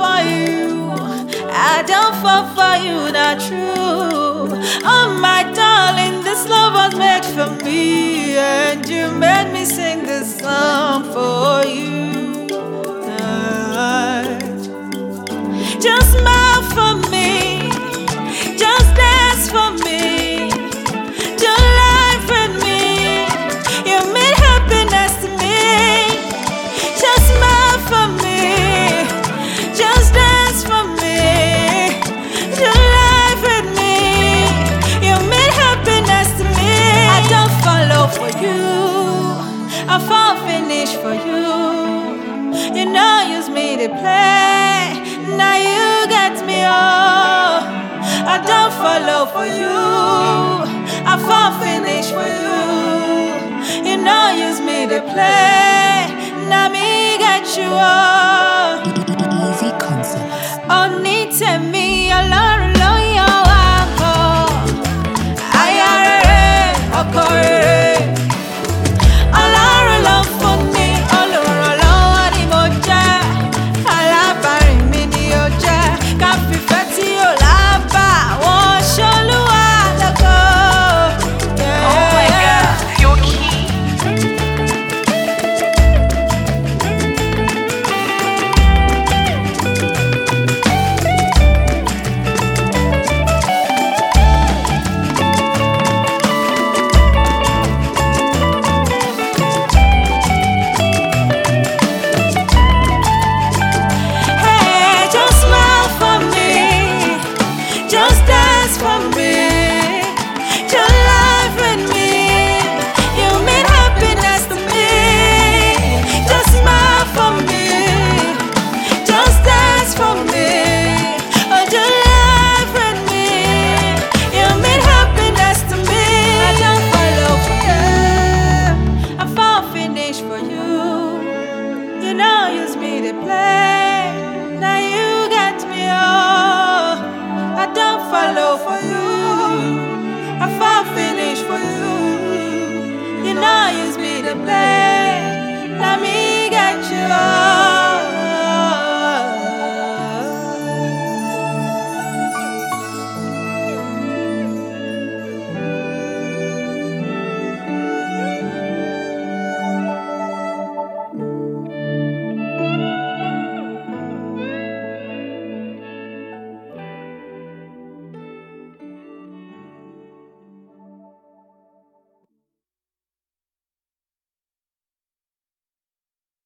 for you. I don't fall for you, not true. Oh my darling, this love was made for me, and you made me sing this song for you. Just smile for me, just dance for me, do life with me. You mean happiness to me. Just smile for me, just dance for me, do life with me. You mean happiness to me. I don't follow for you, I fall finish for you. You know use me to play, now you get me all. I don't follow for you, I fall finish for you. You know use me to play, now me get you all.